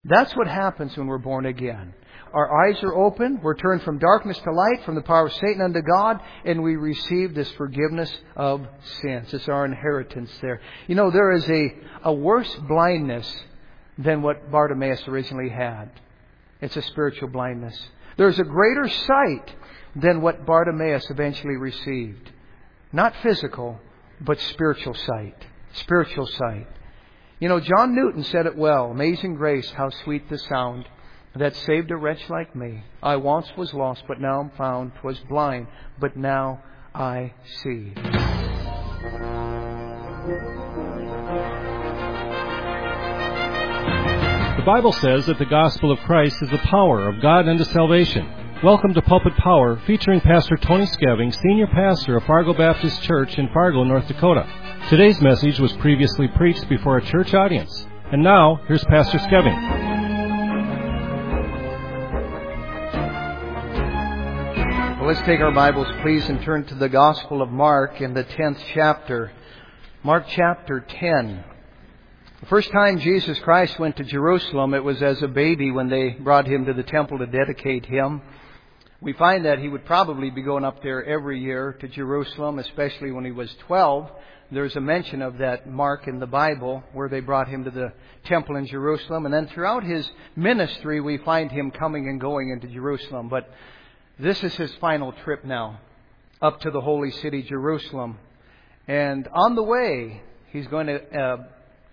That's what happens when we're born again. Our eyes are open, we're turned from darkness to light, from the power of Satan unto God, and we receive this forgiveness of sins. It's our inheritance there. You know, there is a worse blindness than what Bartimaeus originally had. It's a spiritual blindness. There's a greater sight than what Bartimaeus eventually received. Not physical, but spiritual sight. Spiritual sight. You know, John Newton said it well. Amazing grace, how sweet the sound that saved a wretch like me. I once was lost, but now I'm found. 'Twas blind, but now I see. The Bible says that the gospel of Christ is the power of God unto salvation. Welcome to Pulpit Power, featuring Pastor Tony Skeving, Senior Pastor of Fargo Baptist Church in Fargo, North Dakota. Today's message was previously preached before a church audience. And now, here's Pastor Skeving. Well, let's take our Bibles, please, and turn to the Gospel of Mark in the 10th chapter. Mark chapter 10. The first time Jesus Christ went to Jerusalem, it was as a baby when they brought Him to the temple to dedicate Him. We find that He would probably be going up there every year to Jerusalem, especially when He was 12. There's a mention of that Mark in the Bible where they brought Him to the temple in Jerusalem. And then throughout His ministry, we find Him coming and going into Jerusalem. But this is His final trip now, up to the holy city, Jerusalem. And on the way, He's going to,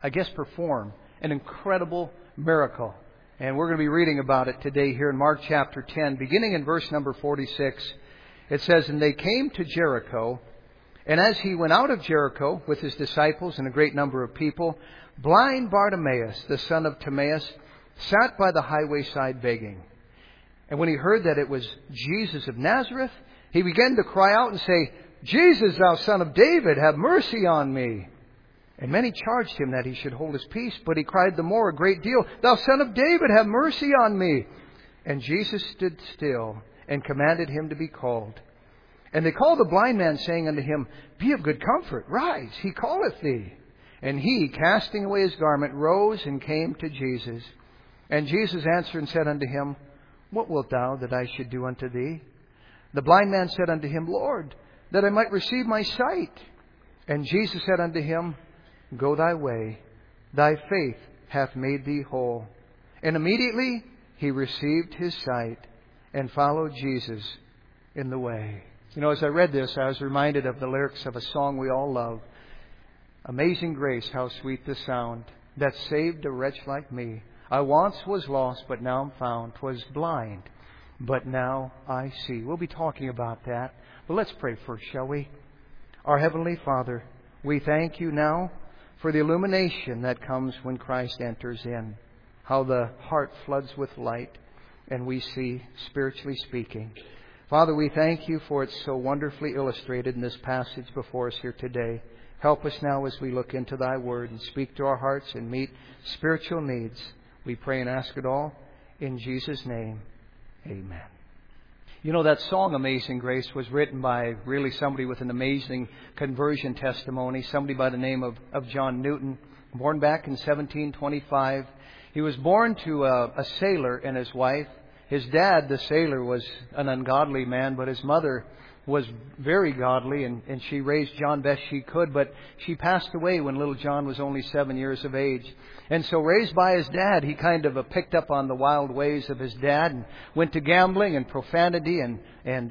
perform an incredible miracle. And we're going to be reading about it today here in Mark chapter 10, beginning in verse number 46. It says, "And they came to Jericho, and as He went out of Jericho with His disciples and a great number of people, blind Bartimaeus, the son of Timaeus, sat by the highway side begging. And when he heard that it was Jesus of Nazareth, he began to cry out and say, 'Jesus, thou son of David, have mercy on me.' And many charged him that he should hold his peace, but he cried the more a great deal, 'Thou son of David, have mercy on me.' And Jesus stood still and commanded him to be called. And they called the blind man, saying unto him, 'Be of good comfort, rise, he calleth thee.' And he, casting away his garment, rose and came to Jesus. And Jesus answered and said unto him, 'What wilt thou that I should do unto thee?' The blind man said unto him, 'Lord, that I might receive my sight.' And Jesus said unto him, 'Go thy way, thy faith hath made thee whole.' And immediately he received his sight and followed Jesus in the way." You know, as I read this, I was reminded of the lyrics of a song we all love. "Amazing grace, how sweet the sound that saved a wretch like me. I once was lost, but now I'm found. 'Twas blind, but now I see." We'll be talking about that. But let's pray first, shall we? Our Heavenly Father, we thank You now for the illumination that comes when Christ enters in. How the heart floods with light and we see, spiritually speaking. Father, we thank You for it's so wonderfully illustrated in this passage before us here today. Help us now as we look into Thy Word and speak to our hearts and meet spiritual needs. We pray and ask it all in Jesus' name. Amen. You know, that song, Amazing Grace, was written by really somebody with an amazing conversion testimony, somebody by the name of John Newton, born back in 1725. He was born to a sailor and his wife. His dad, the sailor, was an ungodly man, but his mother was very godly, and she raised John best she could, but she passed away when little John was only 7 years of age. And so raised by his dad, he kind of picked up on the wild ways of his dad and went to gambling and profanity and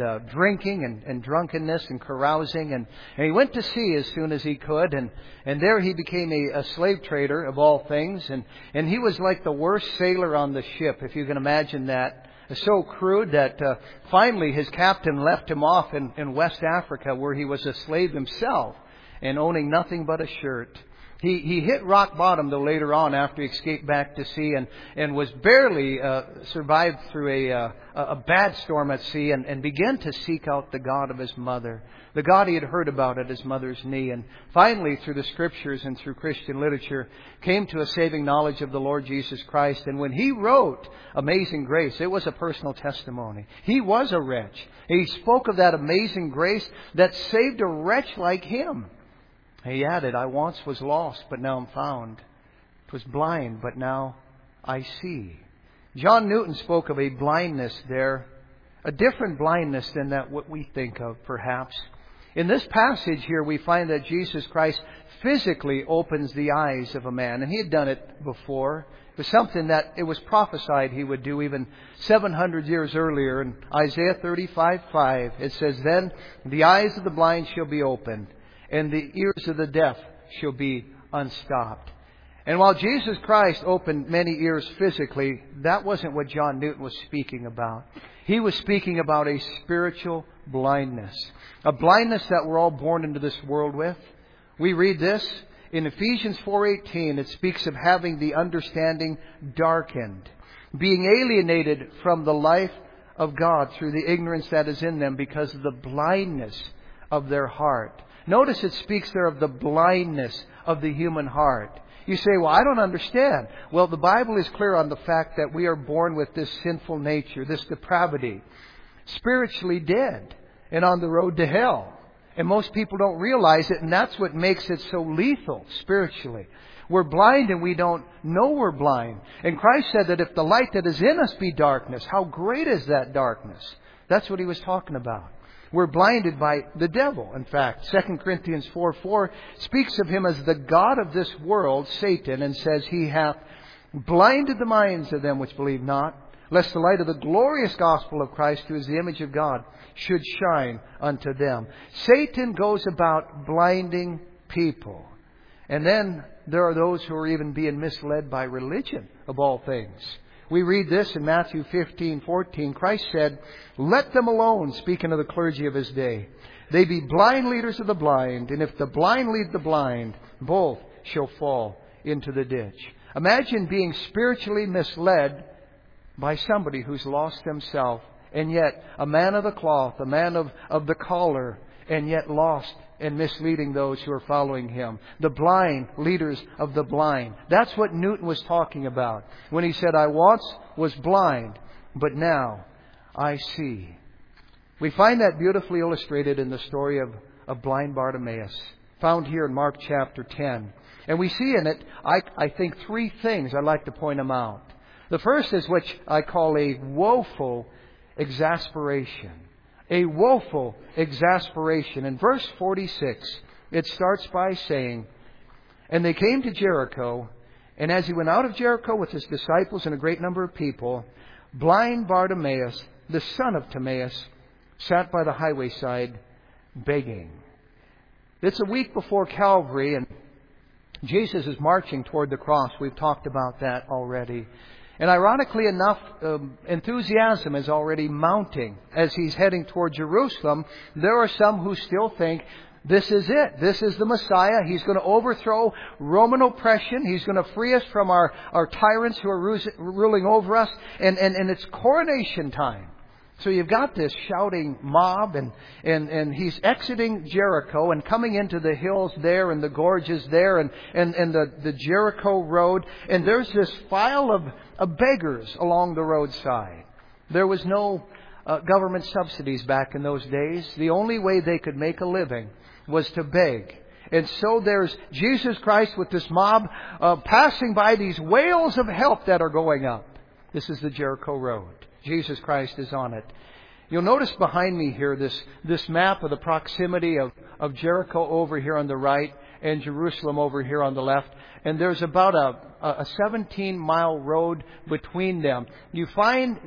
drinking and drunkenness and carousing. And he went to sea as soon as he could. And there he became a slave trader of all things. And he was like the worst sailor on the ship, if you can imagine that. So crude that finally his captain left him off in West Africa, where he was a slave himself and owning nothing but a shirt. He hit rock bottom, though, later on after he escaped back to sea and was barely survived through a bad storm at sea and began to seek out the God of his mother, the God he had heard about at his mother's knee. And finally, through the Scriptures and through Christian literature, came to a saving knowledge of the Lord Jesus Christ. And when he wrote Amazing Grace, it was a personal testimony. He was a wretch. He spoke of that amazing grace that saved a wretch like him. He added, "I once was lost, but now I'm found. 'Twas blind, but now I see. John Newton spoke of a blindness there, a different blindness than that what we think of, perhaps. In this passage here, we find that Jesus Christ physically opens the eyes of a man. And He had done it before. It was something that it was prophesied He would do even 700 years earlier. In Isaiah 35:5, it says, "Then the eyes of the blind shall be opened, and the ears of the deaf shall be unstopped." And while Jesus Christ opened many ears physically, that wasn't what John Newton was speaking about. He was speaking about a spiritual blindness. A blindness that we're all born into this world with. We read this in Ephesians 4:18. It speaks of having the understanding darkened, being alienated from the life of God through the ignorance that is in them because of the blindness of their heart. Notice it speaks there of the blindness of the human heart. You say, well, I don't understand. Well, the Bible is clear on the fact that we are born with this sinful nature, this depravity, spiritually dead and on the road to hell. And most people don't realize it, and that's what makes it so lethal spiritually. We're blind and we don't know we're blind. And Christ said that if the light that is in us be darkness, how great is that darkness? That's what He was talking about. We're blinded by the devil. In fact, 2 Corinthians 4:4 speaks of him as the god of this world, Satan, and says, "He hath blinded the minds of them which believe not, lest the light of the glorious gospel of Christ, who is the image of God, should shine unto them." Satan goes about blinding people. And then there are those who are even being misled by religion, of all things. We read this in Matthew 15:14. Christ said, "Let them alone," speaking of the clergy of His day. "They be blind leaders of the blind, and if the blind lead the blind, both shall fall into the ditch." Imagine being spiritually misled by somebody who's lost himself, and yet a man of the cloth, a man of the collar, and yet lost and misleading those who are following him. The blind leaders of the blind. That's what Newton was talking about when he said, "I once was blind, but now I see." We find that beautifully illustrated in the story of blind Bartimaeus, found here in Mark chapter 10. And we see in it, I think, three things. I'd like to point them out. The first is which I call a woeful exasperation. A woeful exasperation. In verse 46, it starts by saying, "And they came to Jericho, and as He went out of Jericho with His disciples and a great number of people, blind Bartimaeus, the son of Timaeus, sat by the highway side begging." It's a week before Calvary, and Jesus is marching toward the cross. We've talked about that already. And ironically enough, enthusiasm is already mounting as He's heading toward Jerusalem. There are some who still think this is it. This is the Messiah. He's going to overthrow Roman oppression. He's going to free us from our tyrants who are ruling over us. And it's coronation time. So you've got this shouting mob, and He's exiting Jericho and coming into the hills there and the gorges there and the Jericho road. And there's this file of beggars along the roadside. There was no government subsidies back in those days. The only way they could make a living was to beg. And so there's Jesus Christ with this mob passing by these wails of help that are going up. This is the Jericho road. Jesus Christ is on it. You'll notice behind me here this map of the proximity of Jericho over here on the right and Jerusalem over here on the left. And there's about a 17-mile road between them. You find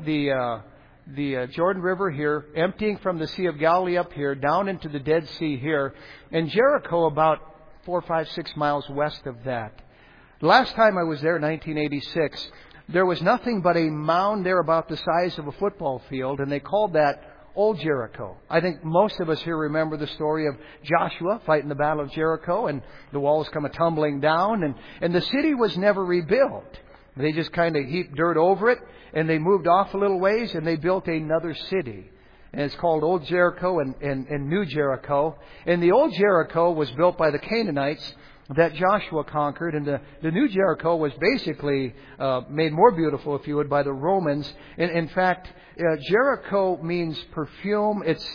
the Jordan River here emptying from the Sea of Galilee up here down into the Dead Sea here, and Jericho about 4, 5, 6 miles west of that. The last time I was there, 1986, there was nothing but a mound there about the size of a football field, and they called that Old Jericho. I think most of us here remember the story of Joshua fighting the Battle of Jericho, and the walls come tumbling down, and the city was never rebuilt. They just kind of heaped dirt over it, and they moved off a little ways, and they built another city. And it's called Old Jericho and New Jericho. And the Old Jericho was built by the Canaanites that Joshua conquered, and the New Jericho was basically made more beautiful, if you would, by the Romans. In fact, Jericho means perfume. It's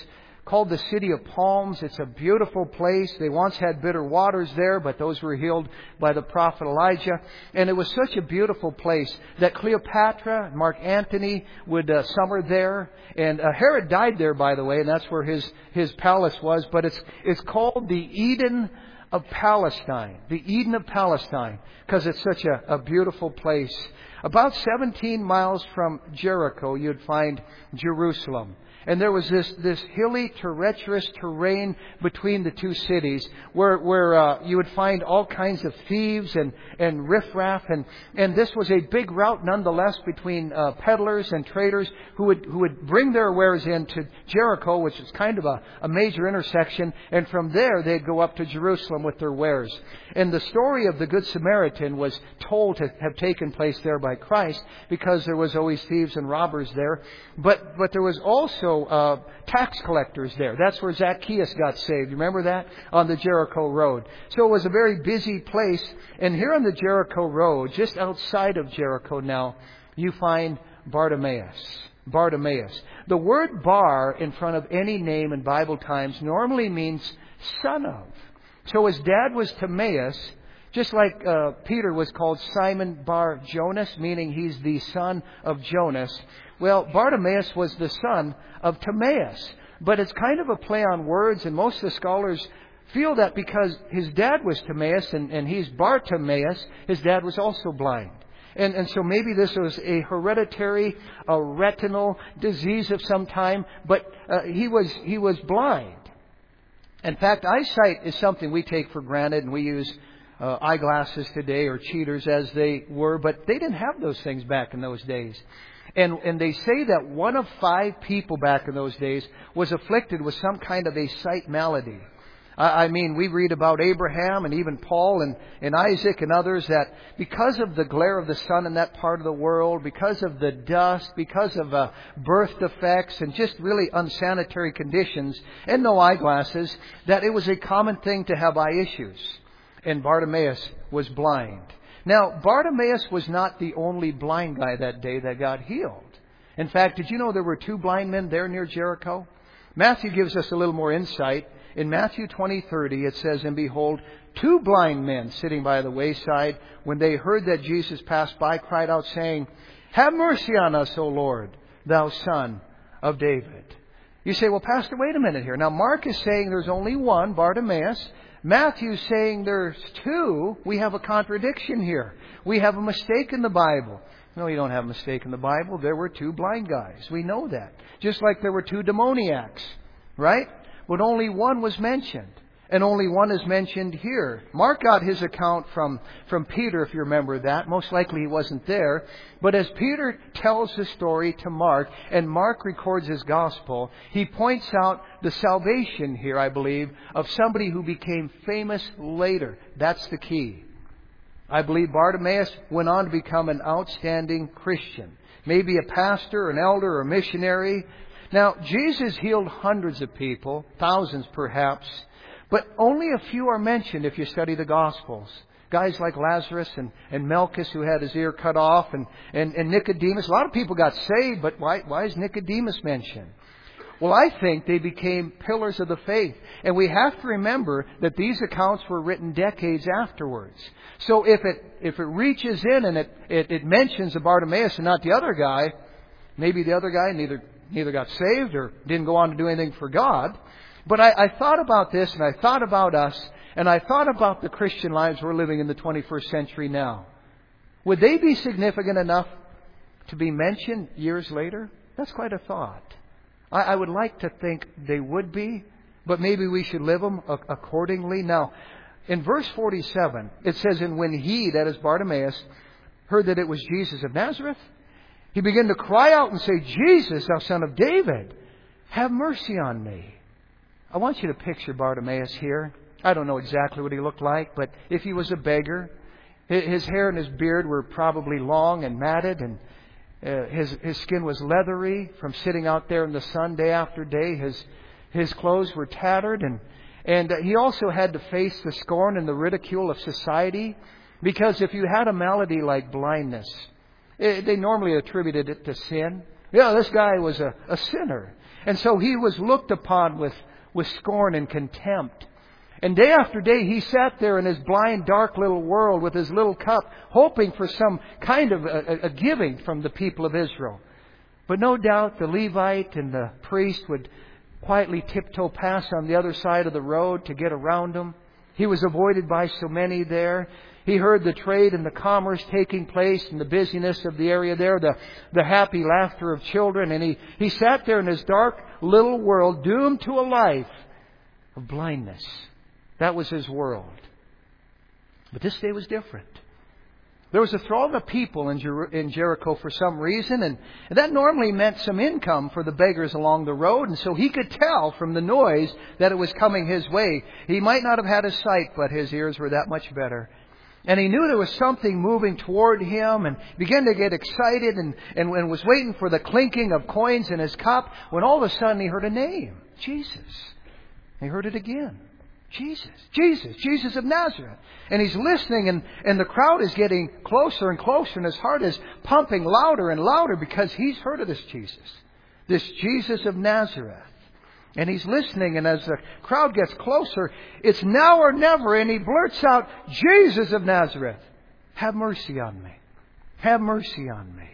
called the City of Palms. It's a beautiful place. They once had bitter waters there, but those were healed by the prophet Elijah. And it was such a beautiful place that Cleopatra, Mark Antony would summer there. And Herod died there, by the way, and that's where his palace was. But it's called the Eden of Palestine. The Eden of Palestine, because it's such a beautiful place. About 17 miles from Jericho, you'd find Jerusalem. And there was this hilly, treacherous terrain between the two cities where you would find all kinds of thieves and riffraff. And this was a big route nonetheless between peddlers and traders who would bring their wares into Jericho, which is kind of a major intersection. And from there, they'd go up to Jerusalem with their wares. And the story of the Good Samaritan was told to have taken place there by Christ because there was always thieves and robbers there. But there was also tax collectors there. That's where Zacchaeus got saved. You remember that? On the Jericho Road. So it was a very busy place. And here on the Jericho Road, just outside of Jericho now, you find Bartimaeus. Bartimaeus. The word bar in front of any name in Bible times normally means son of. So his dad was Timaeus, just like Peter was called Simon Bar Jonas, meaning he's the son of Jonas. Well, Bartimaeus was the son of Timaeus. But it's kind of a play on words, and most of the scholars feel that because his dad was Timaeus and he's Bartimaeus, his dad was also blind. And so maybe this was a hereditary, a retinal disease of some time, but he was blind. In fact, eyesight is something we take for granted, and we use eyeglasses today, or cheaters as they were, but they didn't have those things back in those days. And they say that 1 of 5 people back in those days was afflicted with some kind of a sight malady. I mean, we read about Abraham and even Paul and Isaac and others that because of the glare of the sun in that part of the world, because of the dust, because of birth defects and just really unsanitary conditions and no eyeglasses, that it was a common thing to have eye issues. And Bartimaeus was blind. Now, Bartimaeus was not the only blind guy that day that got healed. In fact, did you know there were 2 blind men there near Jericho? Matthew gives us a little more insight. In Matthew 20:30, it says, "And behold, 2 blind men sitting by the wayside, when they heard that Jesus passed by, cried out, saying, 'Have mercy on us, O Lord, thou Son of David.'" You say, well, Pastor, wait a minute here. Now, Mark is saying there's only one, Bartimaeus. Matthew's saying there's 2. We have a contradiction here. We have a mistake in the Bible. No, you don't have a mistake in the Bible. There were 2 blind guys. We know that. Just like there were 2 demoniacs, right? But only one was mentioned. And only one is mentioned here. Mark got his account from Peter, if you remember that. Most likely he wasn't there. But as Peter tells the story to Mark, and Mark records his gospel, he points out the salvation here, I believe, of somebody who became famous later. That's the key. I believe Bartimaeus went on to become an outstanding Christian. Maybe a pastor, an elder, or a missionary. Now, Jesus healed hundreds of people, thousands perhaps. But only a few are mentioned if you study the Gospels. Guys like Lazarus and Malchus, who had his ear cut off, and Nicodemus. A lot of people got saved, but why is Nicodemus mentioned? Well, I think they became pillars of the faith. And we have to remember that these accounts were written decades afterwards. So if it reaches in and it mentions the Bartimaeus and not the other guy, maybe the other guy neither got saved or didn't go on to do anything for God. But I thought about this, and I thought about us, and I thought about the Christian lives we're living in the 21st century now. Would they be significant enough to be mentioned years later? That's quite a thought. I would like to think they would be, but maybe we should live them accordingly. Now, in verse 47, it says, "And when he," that is Bartimaeus, "heard that it was Jesus of Nazareth, he began to cry out and say, 'Jesus, thou Son of David, have mercy on me.'" I want you to picture Bartimaeus here. I don't know exactly what he looked like, but if he was a beggar, his hair and his beard were probably long and matted, and his skin was leathery from sitting out there in the sun day after day. His clothes were tattered, and he also had to face the scorn and the ridicule of society, because if you had a malady like blindness, they normally attributed it to sin. This guy was a sinner. And so he was looked upon with scorn and contempt. And day after day he sat there in his blind, dark little world with his little cup, hoping for some kind of a giving from the people of Israel. But no doubt the Levite and the priest would quietly tiptoe past on the other side of the road to get around him. He was avoided by so many there. He heard the trade and the commerce taking place and the busyness of the area there, the happy laughter of children. And he sat there in his dark little world, doomed to a life of blindness. That was his world. But this day was different. There was a throng of people in Jericho for some reason, and that normally meant some income for the beggars along the road, and so he could tell from the noise that it was coming his way. He might not have had a sight, but his ears were that much better. And he knew there was something moving toward him, and began to get excited and was waiting for the clinking of coins in his cup, when all of a sudden he heard a name, Jesus. He heard it again. Jesus of Nazareth. And he's listening, and the crowd is getting closer and closer, and his heart is pumping louder and louder because he's heard of this Jesus of Nazareth. And he's listening, and as the crowd gets closer, it's now or never, and he blurts out, Jesus of Nazareth, have mercy on me. Have mercy on me.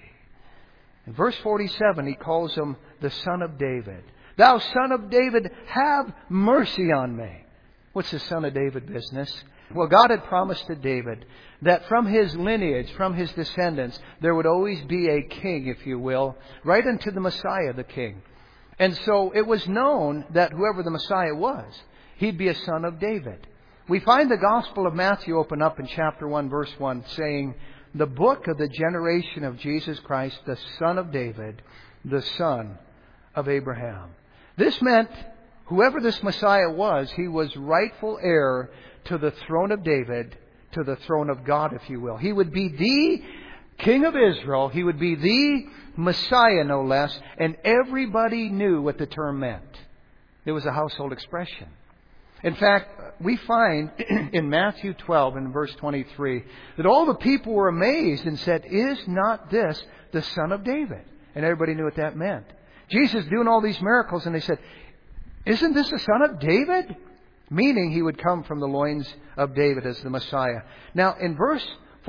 In verse 47, he calls him the Son of David. Thou Son of David, have mercy on me. What's the Son of David business? Well, God had promised to David that from his lineage, from his descendants, there would always be a king, if you will, right unto the Messiah, the king. And so it was known that whoever the Messiah was, he'd be a son of David. We find the Gospel of Matthew open up in chapter 1, verse 1, saying, the book of the generation of Jesus Christ, the Son of David, the son of Abraham. This meant whoever this Messiah was, he was rightful heir to the throne of David, to the throne of God, if you will. He would be the King of Israel. He would be the Messiah, no less. And everybody knew what the term meant. It was a household expression. In fact, we find in Matthew 12 and verse 23 that all the people were amazed and said, is not this the Son of David? And everybody knew what that meant. Jesus doing all these miracles, and they said, isn't this the Son of David? Meaning he would come from the loins of David as the Messiah. Now, in verse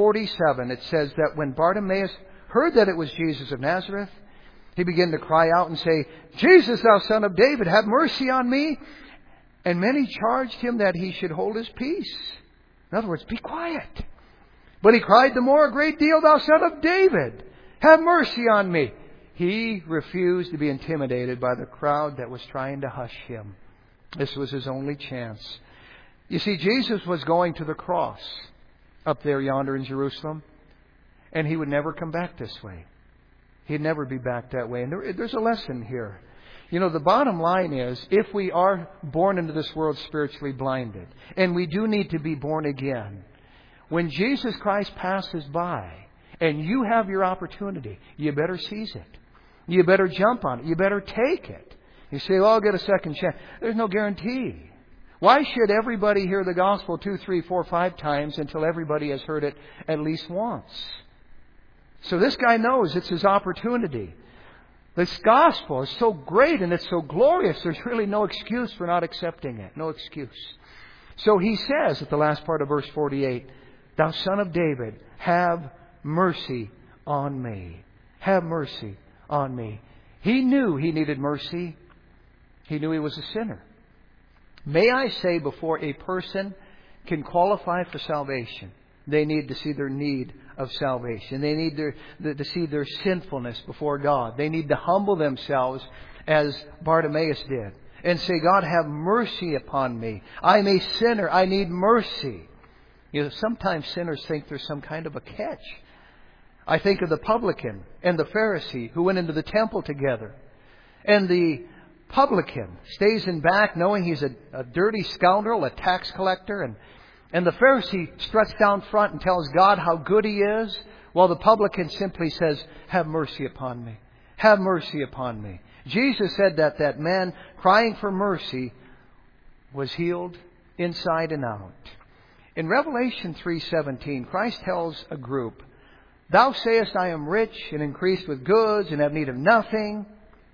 47, it says that when Bartimaeus heard that it was Jesus of Nazareth, he began to cry out and say, Jesus, thou Son of David, have mercy on me. And many charged him that he should hold his peace. In other words, be quiet. But he cried the more a great deal, thou Son of David, have mercy on me. He refused to be intimidated by the crowd that was trying to hush him. This was his only chance. You see, Jesus was going to the cross up there yonder in Jerusalem, and he would never come back this way. He'd never be back that way. And there's a lesson here. You know, the bottom line is, if we are born into this world spiritually blinded, and we do need to be born again, when Jesus Christ passes by, and you have your opportunity, you better seize it. You better jump on it. You better take it. You say, well, I'll get a second chance. There's no guarantee. Why should everybody hear the gospel 2, 3, 4, 5 times until everybody has heard it at least once? So this guy knows it's his opportunity. This gospel is so great and it's so glorious, there's really no excuse for not accepting it. No excuse. So he says at the last part of verse 48, thou Son of David, have mercy on me. Have mercy on me. He knew he needed mercy. He knew he was a sinner. May I say, before a person can qualify for salvation, they need to see their need of salvation. They need to see their sinfulness before God. They need to humble themselves as Bartimaeus did and say, God, have mercy upon me. I'm a sinner. I need mercy. You know, sometimes sinners think there's some kind of a catch. I think of the publican and the Pharisee who went into the temple together. And the publican stays in back knowing he's a dirty scoundrel, a tax collector. And the Pharisee struts down front and tells God how good he is, while the publican simply says, have mercy upon me. Have mercy upon me. Jesus said that that man crying for mercy was healed inside and out. In Revelation 3:17, Christ tells a group Thou sayest, I am rich and increased with goods and have need of nothing,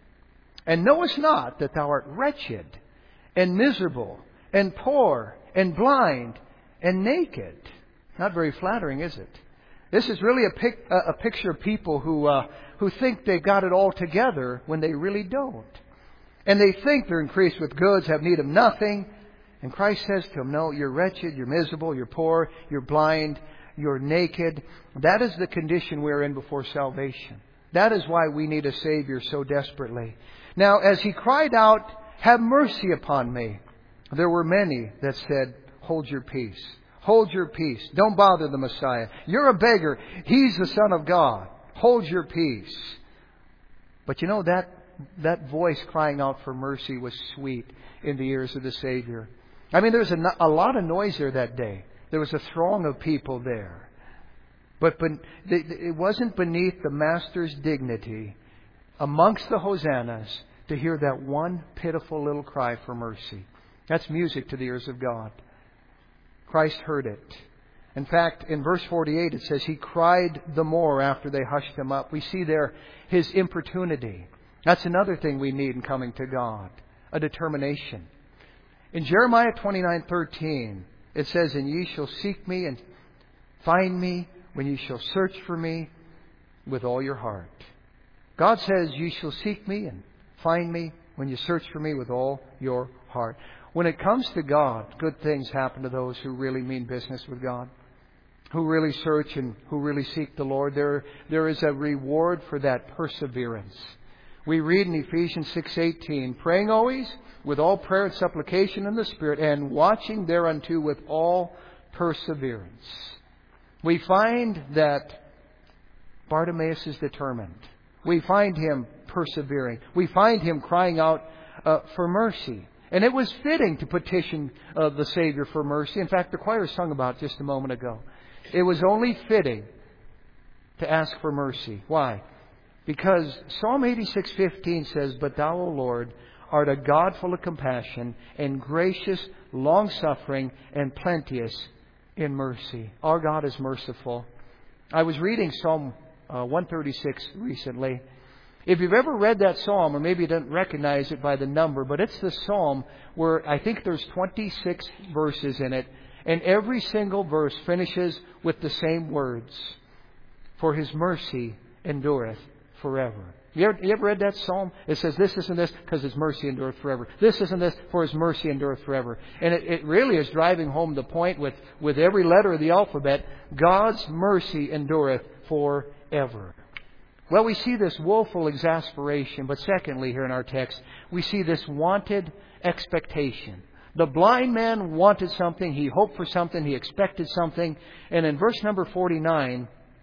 and knowest not that thou art wretched and miserable and poor and blind and naked. Not very flattering, is it? This is really a picture of people who think they've got it all together when they really don't. And they think they're increased with goods, have need of nothing. And Christ says to them, no, you're wretched, you're miserable, you're poor, you're blind, you're naked. That is the condition we're in before salvation. That is why we need a Savior so desperately. Now, as he cried out, have mercy upon me, there were many that said, hold your peace. Hold your peace. Don't bother the Messiah. You're a beggar. He's the Son of God. Hold your peace. But you know, that voice crying out for mercy was sweet in the ears of the Savior. I mean, there was a lot of noise there that day. There was a throng of people there. But it wasn't beneath the Master's dignity amongst the hosannas to hear that one pitiful little cry for mercy. That's music to the ears of God. Christ heard it. In fact, in verse 48 it says, He cried the more after they hushed Him up. We see there His importunity. That's another thing we need in coming to God. A determination. In Jeremiah 29:13, it says, And ye shall seek me and find me when ye shall search for me with all your heart. God says, Ye shall seek me and find me when you search for me with all your heart. When it comes to God, good things happen to those who really mean business with God, who really search and who really seek the Lord. There is a reward for that perseverance. We read in Ephesians 6:18, praying always with all prayer and supplication in the Spirit, and watching thereunto with all perseverance. We find that Bartimaeus is determined. We find him persevering. We find him crying out for mercy. And it was fitting to petition the Savior for mercy. In fact, the choir sung about it just a moment ago. It was only fitting to ask for mercy. Why? Because Psalm 86:15 says, But Thou, O Lord, art a God full of compassion and gracious, long-suffering, and plenteous in mercy. Our God is merciful. I was reading Psalm 136 recently. If you've ever read that psalm, or maybe you didn't recognize it by the number, but it's the psalm where I think there's 26 verses in it, and every single verse finishes with the same words. For His mercy endureth forever. You ever read that psalm? It says this isn't this because His mercy endureth forever. This isn't this for His mercy endureth forever. And it really is driving home the point with every letter of the alphabet. God's mercy endureth forever. Well, we see this woeful exasperation, but secondly here in our text, we see this wanted expectation. The blind man wanted something, he hoped for something, he expected something. And in verse number 49,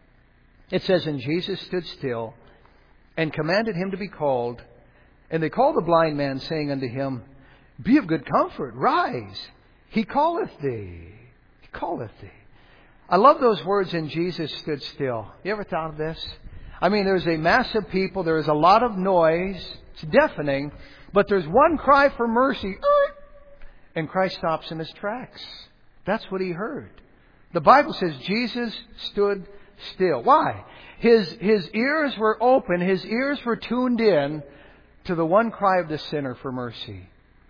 it says, And Jesus stood still and commanded him to be called. And they called the blind man, saying unto him, Be of good comfort, rise, He calleth thee. He calleth thee. I love those words, and Jesus stood still. You ever thought of this? I mean, there's a mass of people, there's a lot of noise, it's deafening, but there's one cry for mercy, and Christ stops in His tracks. That's what He heard. The Bible says Jesus stood still. Why? His ears were open, His ears were tuned in to the one cry of the sinner for mercy.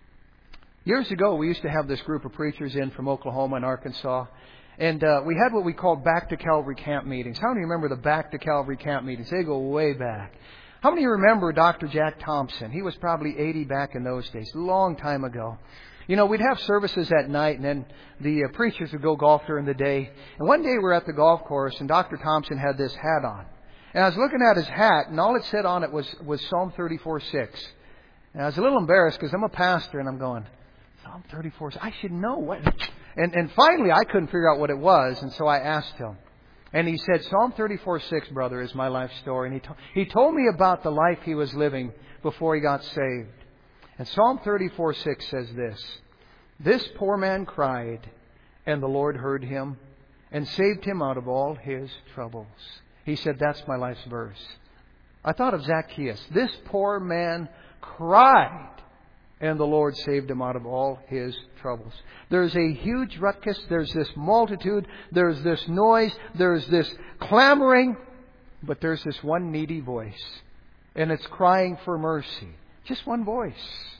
Years ago, we used to have this group of preachers in from Oklahoma and Arkansas. And we had what we called Back to Calvary camp meetings. How many remember the Back to Calvary camp meetings? They go way back. How many remember Dr. Jack Thompson? He was probably 80 back in those days, a long time ago. You know, we'd have services at night, and then the preachers would go golf during the day. And one day we were at the golf course, and Dr. Thompson had this hat on. And I was looking at his hat, and all it said on it was Psalm 34:6. And I was a little embarrassed because I'm a pastor, and I'm going, Psalm 34, I should know what... And finally, I couldn't figure out what it was, and so I asked him. And he said, Psalm 34:6, brother, is my life story. And he told me about the life he was living before he got saved. And Psalm 34:6 says this poor man cried, and the Lord heard him and saved him out of all his troubles. He said, that's my life's verse. I thought of Zacchaeus. This poor man cried, and the Lord saved him out of all his troubles. There's a huge ruckus. There's this multitude. There's this noise. There's this clamoring. But there's this one needy voice, and it's crying for mercy. Just one voice.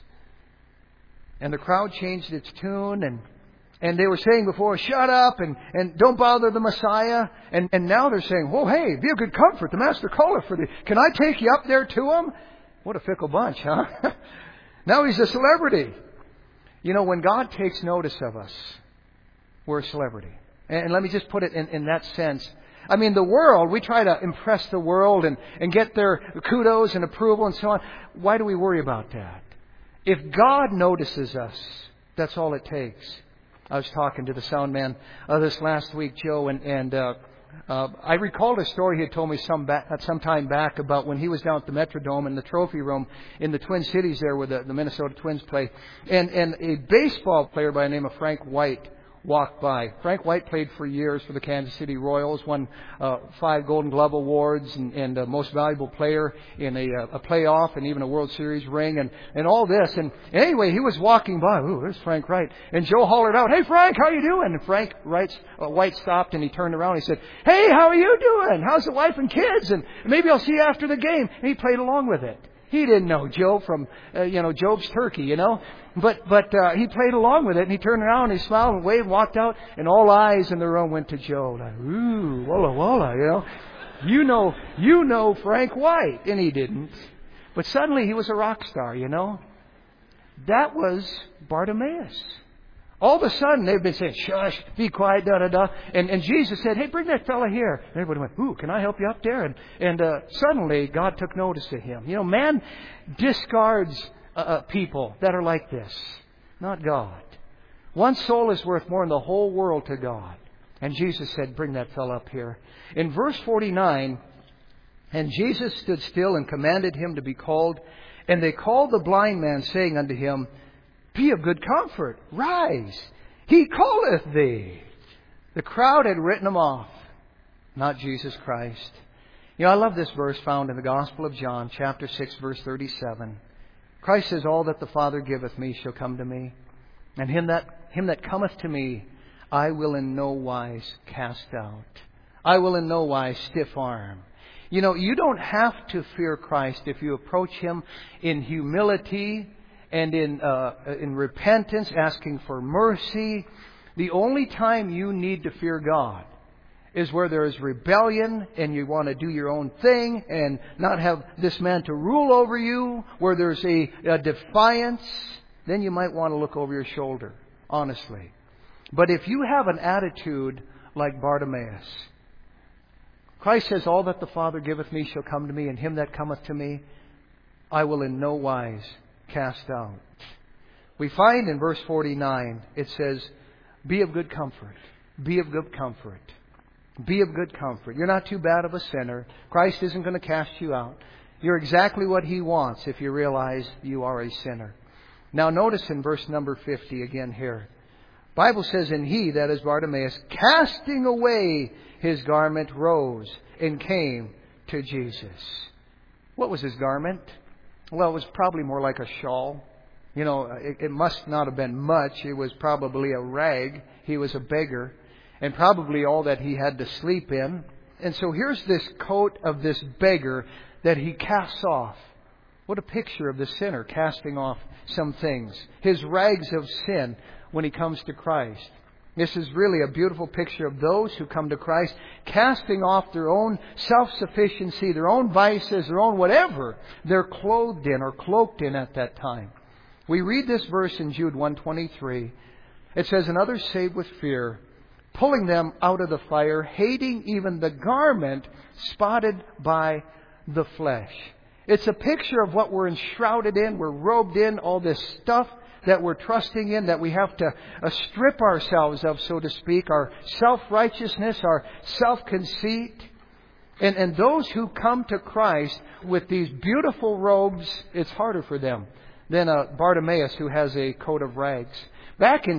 And the crowd changed its tune, and they were saying before, shut up, and don't bother the Messiah. And now they're saying, oh, hey, be of good comfort. The Master calleth for thee. Can I take you up there to him? What a fickle bunch, huh? Now he's a celebrity. You know, when God takes notice of us, we're a celebrity. And let me just put it in that sense. I mean, the world, we try to impress the world and get their kudos and approval and so on. Why do we worry about that? If God notices us, that's all it takes. I was talking to the sound man this last week, Joe, and I recalled a story he had told me some time back about when he was down at the Metrodome in the trophy room in the Twin Cities there where the Minnesota Twins play. And a baseball player by the name of Frank White walked by. Frank White played for years for the Kansas City Royals, won 5 Golden Glove Awards and most valuable player in a playoff and even a World Series ring and all this. And anyway, he was walking by. Ooh, there's Frank White. And Joe hollered out, hey, Frank, how you doing? And Frank White stopped and he turned around and he said, hey, how are you doing? How's the wife and kids? And maybe I'll see you after the game. And he played along with it. He didn't know Joe from, Job's turkey, But he played along with it, and he turned around, and he smiled and waved, walked out, and all eyes in the room went to Joe. Like, ooh, walla walla, You know Frank White. And he didn't. But suddenly he was a rock star, That was Bartimaeus. All of a sudden, they've been saying, shush, be quiet, da-da-da. And Jesus said, hey, bring that fella here. And everybody went, ooh, can I help you up there? And suddenly, God took notice of him. Man discards people that are like this, not God. One soul is worth more than the whole world to God. And Jesus said, bring that fella up here. In verse 49, and Jesus stood still and commanded him to be called. And they called the blind man, saying unto him, be of good comfort, rise, he calleth thee. The crowd had written him off, not Jesus Christ. I love this verse found in the Gospel of John, chapter 6, verse 37. Christ says, all that the Father giveth me shall come to me, and him that cometh to me I will in no wise cast out. I will in no wise stiff arm. You don't have to fear Christ if you approach him in humility and in repentance, asking for mercy. The only time you need to fear God is where there is rebellion and you want to do your own thing and not have this man to rule over you, where there's a defiance. Then you might want to look over your shoulder, honestly. But if you have an attitude like Bartimaeus, Christ says, all that the Father giveth me shall come to me, and him that cometh to me I will in no wise cast out. We find in verse 49, it says, be of good comfort. Be of good comfort. Be of good comfort. You're not too bad of a sinner. Christ isn't going to cast you out. You're exactly what he wants if you realize you are a sinner. Now notice in verse number 50 again here. Bible says, and he, that is Bartimaeus, casting away his garment, rose and came to Jesus. What was his garment? Well, it was probably more like a shawl. It must not have been much. It was probably a rag. He was a beggar. And probably all that he had to sleep in. And so here's this coat of this beggar that he casts off. What a picture of the sinner casting off some things. His rags of sin when he comes to Christ. This is really a beautiful picture of those who come to Christ, casting off their own self-sufficiency, their own vices, their own whatever they're clothed in or cloaked in at that time. We read this verse in Jude 1:23. It says, and others saved with fear, pulling them out of the fire, hating even the garment spotted by the flesh. It's a picture of what we're enshrouded in, we're robed in, all this stuff that we're trusting in, that we have to strip ourselves of, so to speak, our self-righteousness, our self-conceit. And those who come to Christ with these beautiful robes, it's harder for them than Bartimaeus, who has a coat of rags. Back in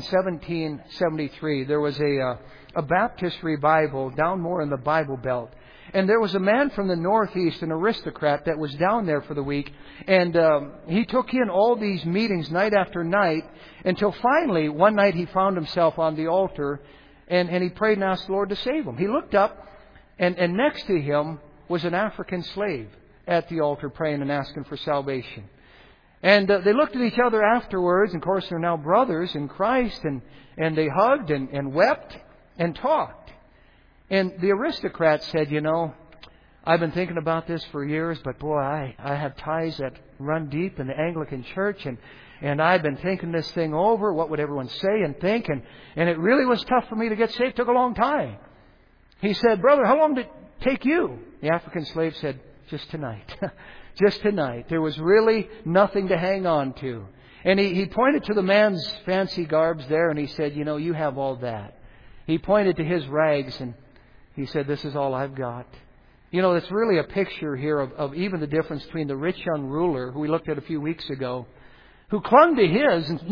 1773, there was a Baptist revival down more in the Bible Belt. And there was a man from the Northeast, an aristocrat, that was down there for the week. And he took in all these meetings night after night until finally one night he found himself on the altar and he prayed and asked the Lord to save him. He looked up and next to him was an African slave at the altar praying and asking for salvation. And they looked at each other afterwards. And of course, they're now brothers in Christ. And they hugged and wept and talked. And the aristocrat said, you know, I've been thinking about this for years, but boy, I have ties that run deep in the Anglican Church. And I've been thinking this thing over. What would everyone say and think? And it really was tough for me to get saved. It took a long time. He said, brother, how long did it take you? The African slave said, just tonight. Just tonight. There was really nothing to hang on to. And he pointed to the man's fancy garbs there and he said, you know, you have all that. He pointed to his rags and he said, this is all I've got. You know, it's really a picture here of even the difference between the rich young ruler, who we looked at a few weeks ago, who clung to his and,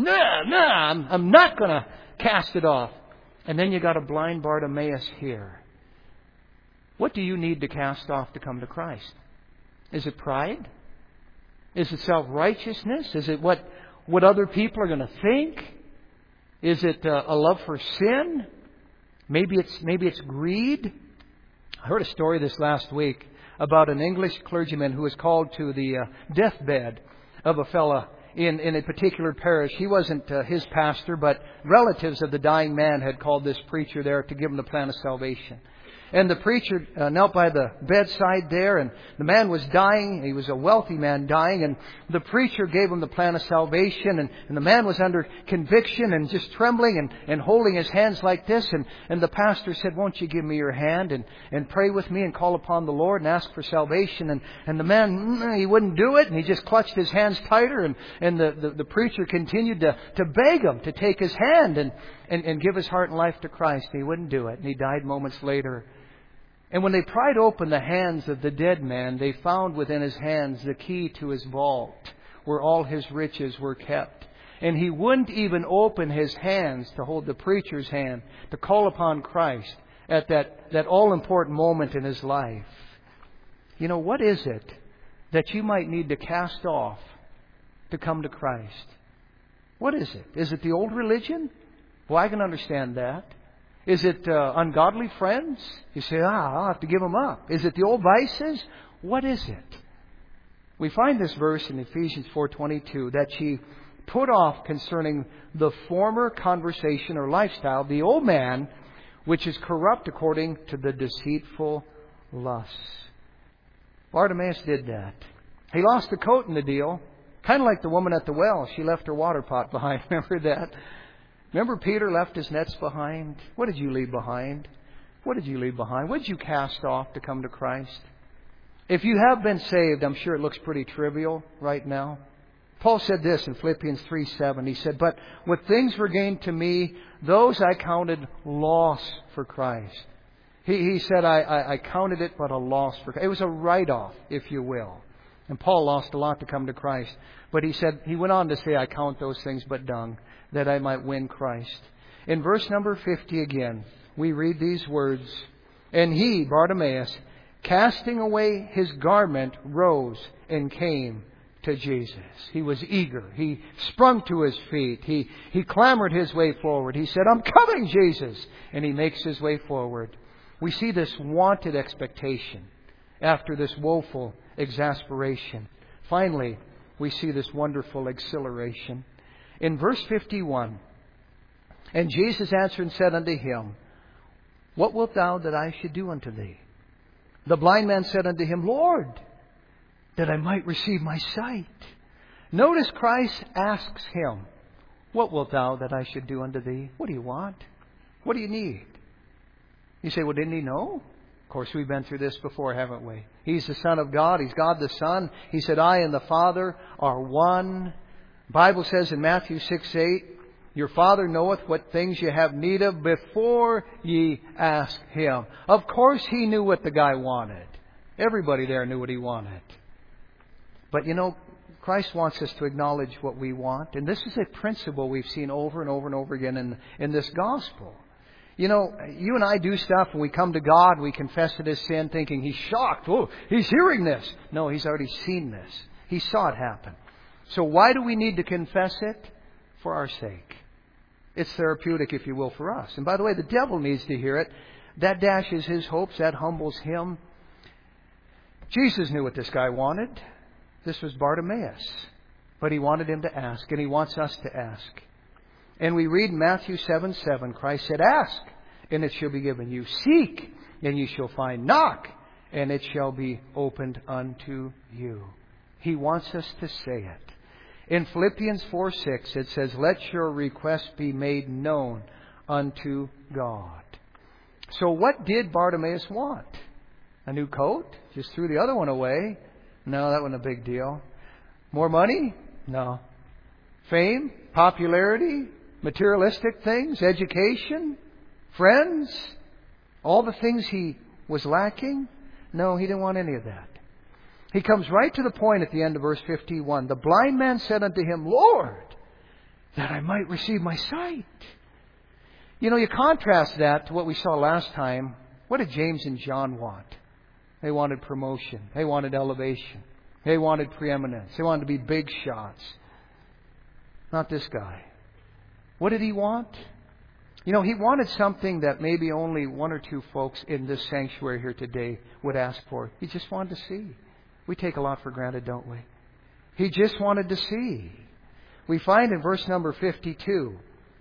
I'm not going to cast it off. And then you got a blind Bartimaeus here. What do you need to cast off to come to Christ? Is it pride? Is it self-righteousness? Is it what other people are going to think? Is it a love for sin? Maybe it's greed. I heard a story this last week about an English clergyman who was called to the deathbed of a fella in a particular parish. He wasn't his pastor, but relatives of the dying man had called this preacher there to give him the plan of salvation. And the preacher knelt by the bedside there, and the man was dying. He was a wealthy man dying, and the preacher gave him the plan of salvation, and the man was under conviction and just trembling and holding his hands like this. And the pastor said, won't you give me your hand and pray with me and call upon the Lord and ask for salvation? And the man, he wouldn't do it, and he just clutched his hands tighter, and the preacher continued to beg him to take his hand and give his heart and life to Christ. And he wouldn't do it, and he died moments later. And when they pried open the hands of the dead man, they found within his hands the key to his vault, where all his riches were kept. And he wouldn't even open his hands to hold the preacher's hand, to call upon Christ at that all-important moment in his life. You know, what is it that you might need to cast off to come to Christ? What is it? Is it the old religion? Well, I can understand that. Is it ungodly friends? You say, I'll have to give them up. Is it the old vices? What is it? We find this verse in Ephesians 4:22, that ye put off concerning the former conversation or lifestyle, the old man, which is corrupt according to the deceitful lusts. Bartimaeus did that. He lost the coat in the deal. Kind of like the woman at the well. She left her water pot behind. Remember that? Remember Peter left his nets behind? What did you leave behind? What did you leave behind? What did you cast off to come to Christ? If you have been saved, I'm sure it looks pretty trivial right now. Paul said this in Philippians 3:7. He said, but what things were gained to me, those I counted loss for Christ. He said, I counted it but a loss for Christ. It was a write-off, if you will. And Paul lost a lot to come to Christ. But he went on to say, I count those things but dung, that I might win Christ. In verse number 50 again, we read these words, and he, Bartimaeus, casting away his garment, rose and came to Jesus. He was eager. He sprung to his feet. He clambered his way forward. He said, I'm coming, Jesus. And he makes his way forward. We see this wanted expectation after this woeful exasperation. Finally, we see this wonderful exhilaration. In verse 51, and Jesus answered and said unto him, what wilt thou that I should do unto thee? The blind man said unto him, Lord, that I might receive my sight. Notice Christ asks him, what wilt thou that I should do unto thee? What do you want? What do you need? You say, well, didn't he know? Of course, we've been through this before, haven't we? He's the Son of God. He's God the Son. He said, I and the Father are one. The Bible says in Matthew 6:8, your Father knoweth what things you have need of before ye ask Him. Of course He knew what the guy wanted. Everybody there knew what he wanted. But you know, Christ wants us to acknowledge what we want. And this is a principle we've seen over and over and over again in this gospel. You know, you and I do stuff and we come to God, we confess it as sin, thinking He's shocked. Oh, He's hearing this. No, He's already seen this. He saw it happen. So why do we need to confess it? For our sake. It's therapeutic, if you will, for us. And by the way, the devil needs to hear it. That dashes his hopes. That humbles him. Jesus knew what this guy wanted. This was Bartimaeus. But He wanted him to ask, and He wants us to ask. And we read in Matthew 7:7, Christ said, "Ask, and it shall be given you. Seek, and you shall find. Knock, and it shall be opened unto you." He wants us to say it. In Philippians 4:6, it says, "Let your request be made known unto God." So what did Bartimaeus want? A new coat? Just threw the other one away? No, that wasn't a big deal. More money? No. Fame? Popularity? Materialistic things? Education? Friends? All the things he was lacking? No, he didn't want any of that. He comes right to the point at the end of verse 51. The blind man said unto Him, "Lord, that I might receive my sight." You know, you contrast that to what we saw last time. What did James and John want? They wanted promotion. They wanted elevation. They wanted preeminence. They wanted to be big shots. Not this guy. What did he want? You know, he wanted something that maybe only one or two folks in this sanctuary here today would ask for. He just wanted to see. We take a lot for granted, don't we? He just wanted to see. We find in verse number 52,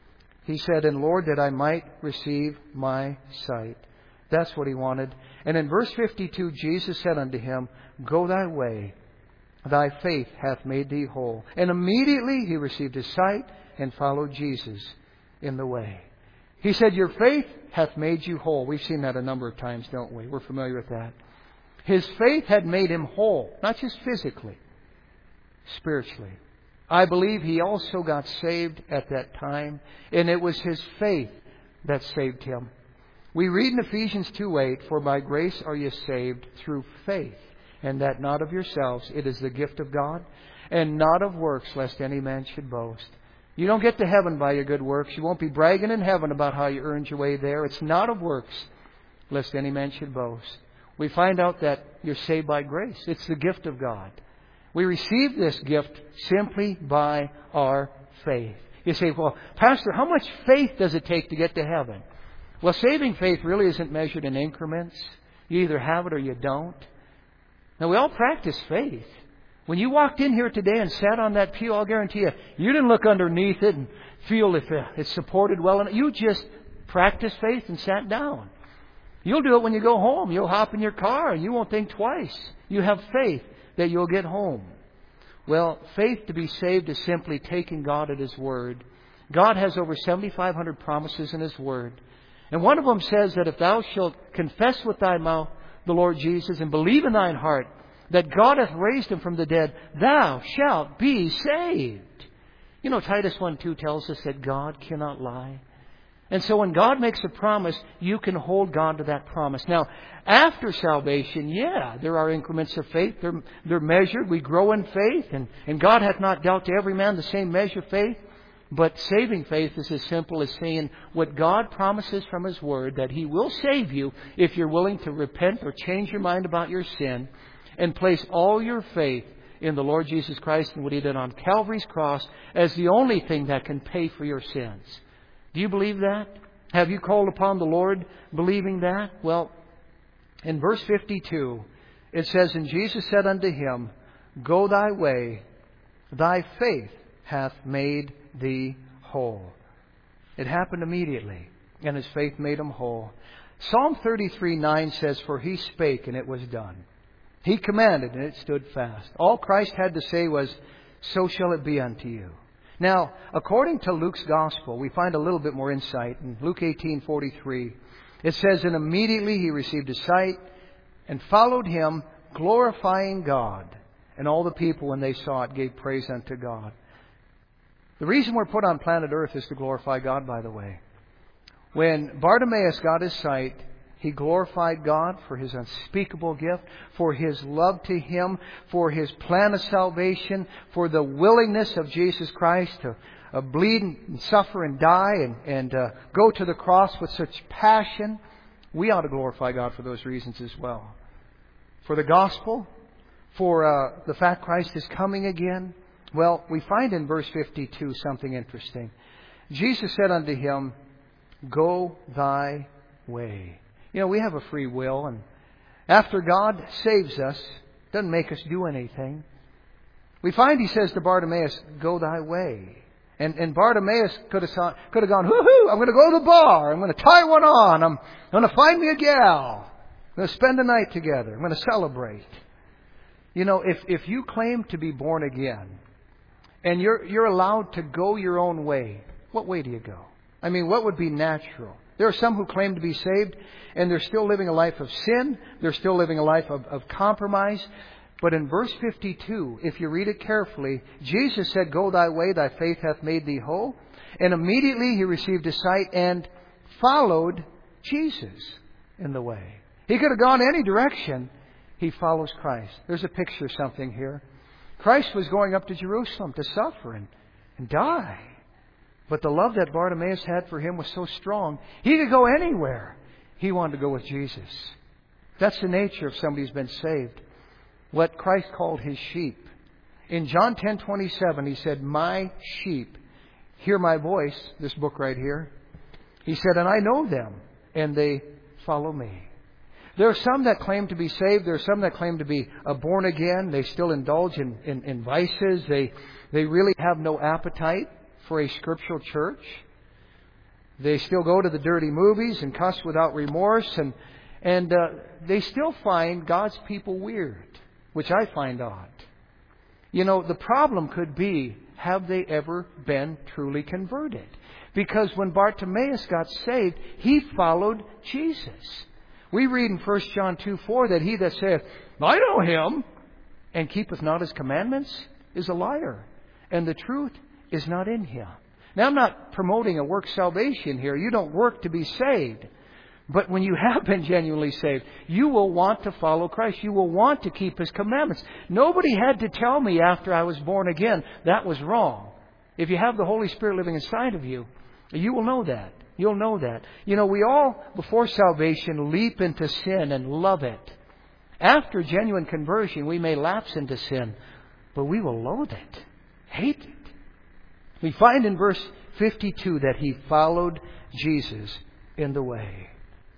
he said, "And Lord, that I might receive my sight." That's what he wanted. And in verse 52, Jesus said unto him, "Go thy way. Thy faith hath made thee whole." And immediately he received his sight and followed Jesus in the way. He said, "Your faith hath made you whole." We've seen that a number of times, don't we? We're familiar with that. His faith had made him whole, not just physically, spiritually. I believe he also got saved at that time, and it was his faith that saved him. We read in Ephesians 2:8, "For by grace are you saved through faith, and that not of yourselves. It is the gift of God, and not of works, lest any man should boast." You don't get to heaven by your good works. You won't be bragging in heaven about how you earned your way there. It's not of works, lest any man should boast. We find out that you're saved by grace. It's the gift of God. We receive this gift simply by our faith. You say, "Well, Pastor, how much faith does it take to get to heaven?" Well, saving faith really isn't measured in increments. You either have it or you don't. Now, we all practice faith. When you walked in here today and sat on that pew, I'll guarantee you didn't look underneath it and feel if it's supported well enough. You just practiced faith and sat down. You'll do it when you go home. You'll hop in your car and you won't think twice. You have faith that you'll get home. Well, faith to be saved is simply taking God at His Word. God has over 7,500 promises in His Word. And one of them says that if thou shalt confess with thy mouth the Lord Jesus and believe in thine heart that God hath raised Him from the dead, thou shalt be saved. You know, Titus 1:2 tells us that God cannot lie. And so when God makes a promise, you can hold God to that promise. Now, after salvation, there are increments of faith. They're measured. We grow in faith. And God hath not dealt to every man the same measure of faith. But saving faith is as simple as saying what God promises from His Word, that He will save you if you're willing to repent or change your mind about your sin and place all your faith in the Lord Jesus Christ and what He did on Calvary's cross as the only thing that can pay for your sins. Do you believe that? Have you called upon the Lord believing that? Well, in verse 52, it says, "And Jesus said unto him, Go thy way, thy faith hath made thee whole." It happened immediately, and his faith made him whole. Psalm 33:9 says, "For He spake, and it was done. He commanded, and it stood fast." All Christ had to say was, "So shall it be unto you." Now, according to Luke's Gospel, we find a little bit more insight. In Luke 18:43, it says, "And immediately he received his sight and followed Him, glorifying God. And all the people, when they saw it, gave praise unto God." The reason we're put on planet Earth is to glorify God, by the way. When Bartimaeus got his sight, he glorified God for His unspeakable gift, for His love to him, for His plan of salvation, for the willingness of Jesus Christ to bleed and suffer and die and go to the cross with such passion. We ought to glorify God for those reasons as well. For the gospel, for the fact Christ is coming again. Well, we find in verse 52 something interesting. Jesus said unto him, "Go thy way." You know, we have a free will, and after God saves us, Doesn't make us do anything. We find he says to Bartimaeus, go thy way. And Bartimaeus could have gone, hoo-hoo, I'm going to go to the bar. I'm going to tie one on. I'm going to find me a gal. I'm going to spend the night together. I'm going to celebrate. You know, if you claim to be born again and you're allowed to go your own way, what way do you go? I mean, what would be natural? There are some who claim to be saved and they're still living a life of sin. They're still living a life of compromise. But in verse 52, if you read it carefully, Jesus said, go thy way, thy faith hath made thee whole. And immediately he received his sight and followed Jesus in the way. He could have gone any direction. He follows Christ. There's a picture of something here. Christ was going up to Jerusalem to suffer and die. But the love that Bartimaeus had for him was so strong, he could go anywhere. He wanted to go with Jesus. That's the nature of somebody who's been saved. What Christ called his sheep. In John 10:27, he said, my sheep hear my voice, this book right here. He said, and I know them, and they follow me. There are some that claim to be saved. There are some that claim to be born again. They still indulge in vices. They really have no appetite for a scriptural church. They still go to the dirty movies and cuss without remorse. And they still find God's people weird, which I find odd. You know, the problem could be, have they ever been truly converted? Because when Bartimaeus got saved, he followed Jesus. We read in 1 John 2:4 that he that saith, I know him, and keepeth not his commandments, is a liar, and the truth is not in him. Now, I'm not promoting a work salvation here. You don't work to be saved. But when you have been genuinely saved, you will want to follow Christ. You will want to keep His commandments. Nobody had to tell me after I was born again that was wrong. If you have the Holy Spirit living inside of you, you will know that. You'll know that. You know, we all, before salvation, leap into sin and love it. After genuine conversion, we may lapse into sin, but we will loathe it, hate it. We find in verse 52 that he followed Jesus in the way.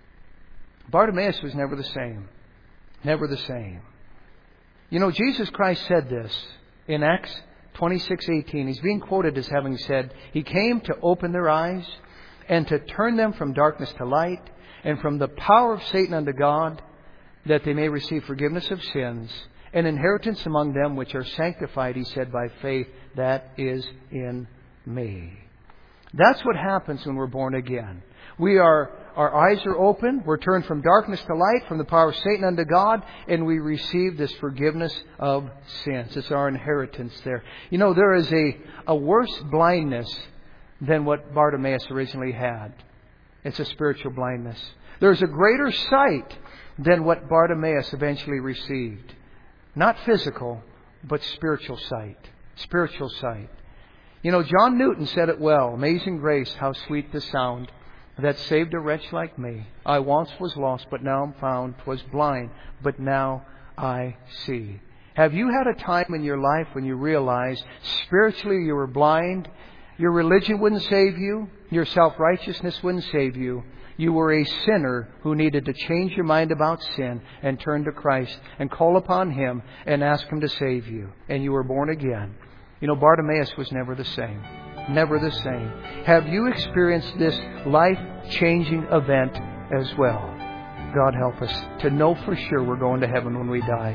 Bartimaeus was never the same. Never the same. You know, Jesus Christ said this in Acts 26:18. He's being quoted as having said, He came to open their eyes and to turn them from darkness to light and from the power of Satan unto God, that they may receive forgiveness of sins and inheritance among them which are sanctified, he said, by faith that is in me. That's what happens when we're born again. Our eyes are open. We're turned from darkness to light, from the power of Satan unto God, and we receive this forgiveness of sins. It's our inheritance there. You know, there is a worse blindness than what Bartimaeus originally had. It's a spiritual blindness. There's a greater sight than what Bartimaeus eventually received. Not physical, but spiritual sight. Spiritual sight. You know, John Newton said it well. Amazing grace, how sweet the sound that saved a wretch like me. I once was lost, but now I'm found. 'Twas blind, but now I see. Have you had a time in your life when you realized spiritually you were blind? Your religion wouldn't save you. Your self-righteousness wouldn't save you. You were a sinner who needed to change your mind about sin and turn to Christ and call upon Him and ask Him to save you. And you were born again. You know, Bartimaeus was never the same. Never the same. Have you experienced this life-changing event as well? God help us to know for sure we're going to heaven when we die.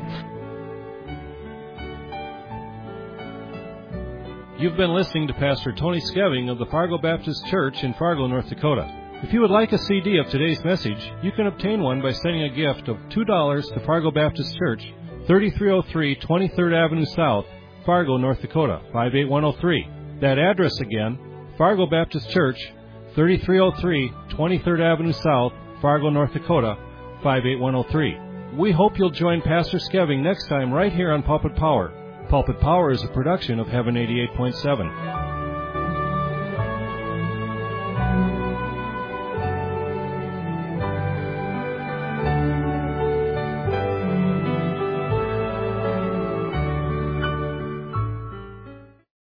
You've been listening to Pastor Tony Skeving of the Fargo Baptist Church in Fargo, North Dakota. If you would like a CD of today's message, you can obtain one by sending a gift of $2 to Fargo Baptist Church, 3303 23rd Avenue South, Fargo, North Dakota, 58103. That address again, Fargo Baptist Church, 3303 23rd Avenue South, Fargo, North Dakota, 58103. We hope you'll join Pastor Skeving next time right here on Pulpit Power. Pulpit Power is a production of Heaven 88.7.